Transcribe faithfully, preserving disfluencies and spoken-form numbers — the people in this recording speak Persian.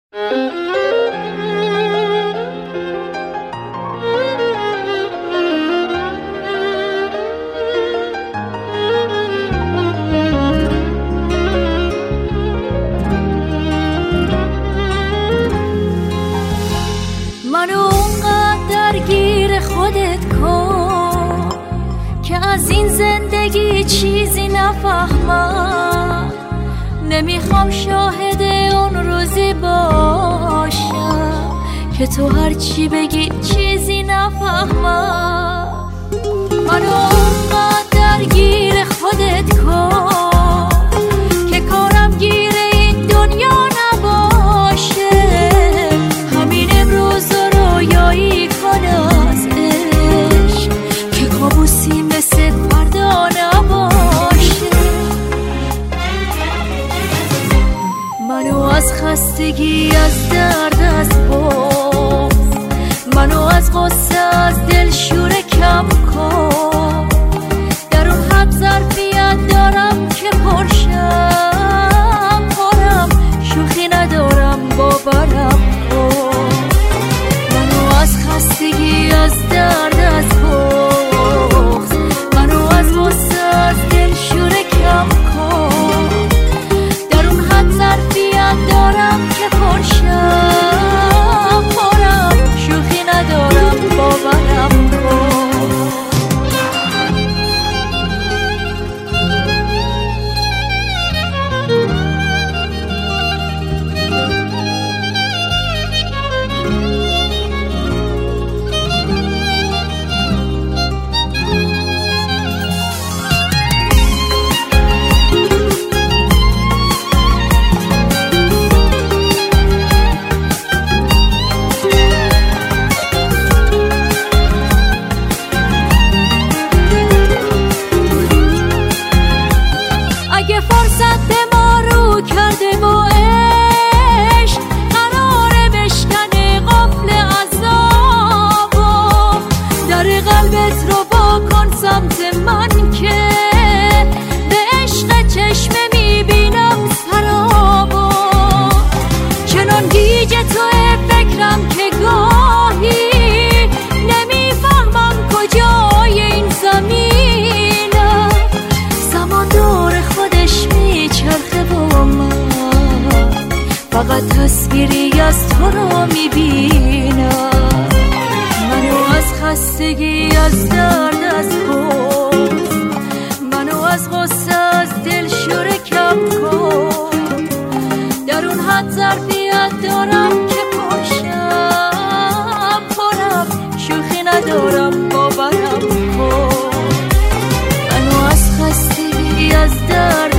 منو اونقدر درگیر خودت کن که از این زندگی چیزی نفهمم. نمیخوام شاهد اون روزی باشم که تو هر چی بگی چیزی نفهمم. منو اونقدر درگیر خودت کن که کارم گیر این دنیا نباشه. همین امروز رویایی کن از عشق که کابوسی مثل فردا نباشه. منو از خستگی، از درد، از بغض، منو از غصه، از دل شوره کم کن. در اون حد ظرفیت دارم که پرشم پرم، شوخی ندارم باورم کن. منو از خستگی، از درد، از بغض، منو از غصه، از دل شوره کم کن. در اون حد ظرفیت دارم که پرشم پرم، شوخی ندارم باورم کن. اگه فرصت به ما رو کرده با عشق، قراره بشکنه قفل عذابو. در قلبت رو با کن سمت من که به عشق چشمه میبینم سرابو. چنان گیج توی فکرم که گاهی نمیفهمم کجای این زمینه. زمان دور خودش میچرخه با من، فقط تصویری از تو رو میبینم. منو از خستگی، از درد، از بغض، منو از غصه، از دل شوره کم کن. در اون حد ظرفیت دارم که پرشم پرم، شوخی ندارم باورم کن. منو از خستگی، از درد،